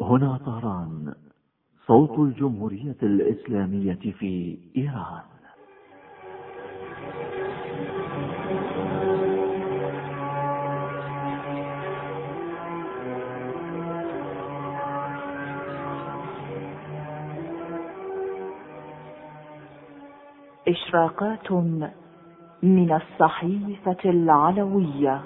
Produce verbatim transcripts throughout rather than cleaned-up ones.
هنا طهران، صوت الجمهورية الإسلامية في إيران. إشراقات من الصحيفة العلوية.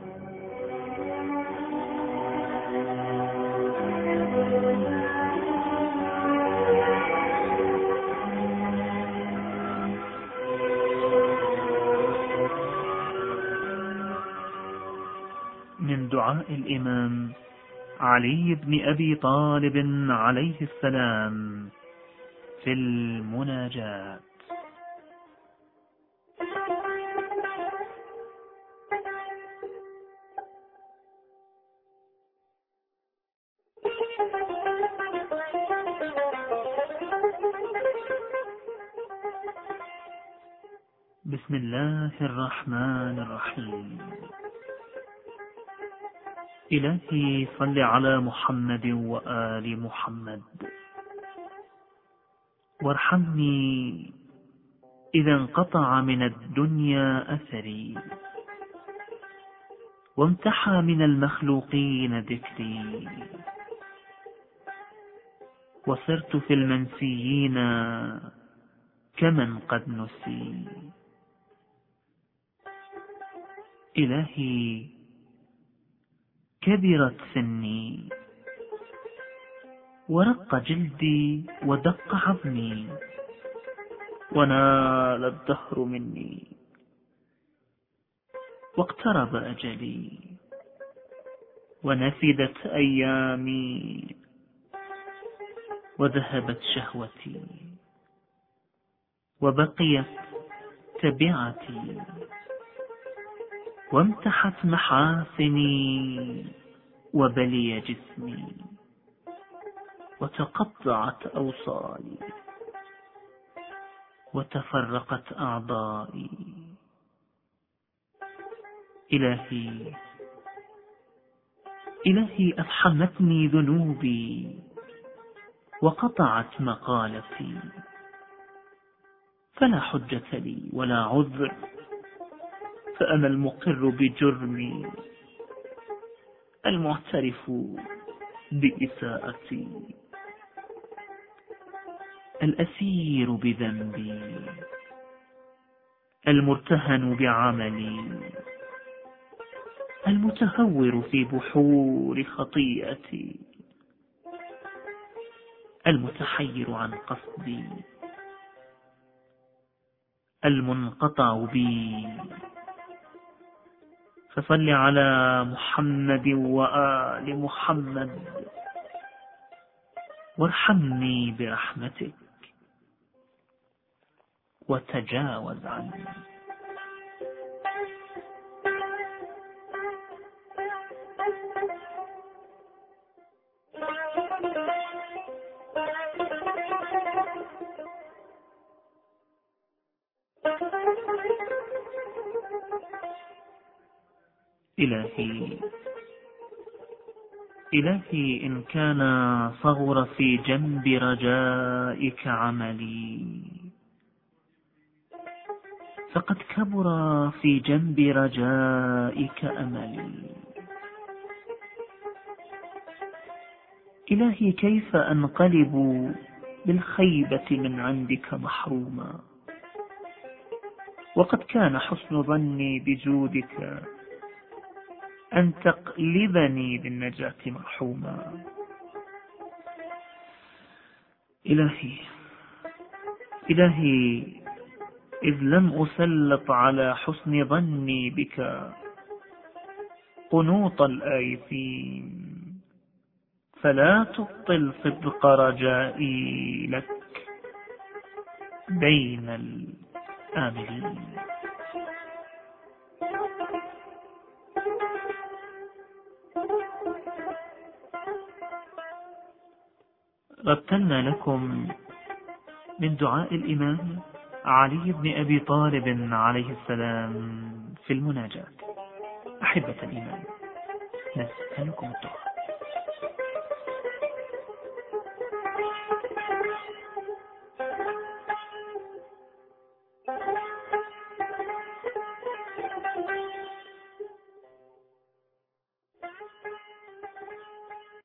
من دعاء الإمام علي بن أبي طالب عليه السلام في المناجاة. بسم الله الرحمن الرحيم. إلهي صل على محمد وآل محمد، وارحمني إذا انقطع من الدنيا أثري، وامتحى من المخلوقين ذكري، وصرت في المنسيين كمن قد نسي. إلهي كبرت سني، ورق جلدي ودق عظمي، ونال الدهر مني، واقترب أجلي، ونفدت أيامي، وذهبت شهوتي، وبقيت تبعتي، وامتحت محاسني، وبلي جسمي، وتقطعت أوصالي، وتفرقت أعضائي. إلهي إلهي أفحمتني ذنوبي، وقطعت مقالتي، فلا حجة لي ولا عذر، فأنا المقر بجرمي، المعترف بإساءتي، الأسير بذنبي، المرتهن بعملي، المتهور في بحور خطيئتي، المتحير عن قصدي، المنقطع بي. فصل على محمد وآل محمد، وارحمني برحمتك، وتجاوز عني. إلهي إلهي إن كان صغر في جنب رجائك عملي، فقد كبر في جنب رجائك أملي. إلهي كيف أنقلب بالخيبة من عندك محروما، وقد كان حسن ظني بجودك أن تقلبني بالنجاة مرحوما. إلهي إلهي إذ لم أسلط على حسن ظني بك قنوط الآيسين، فلا تبطل صدق رجائي لك بين الآملين. رتلنا لكم من دعاء الإمام علي بن أبي طالب عليه السلام في المناجاة. أحبة الإيمان، نسألكم الدعاء.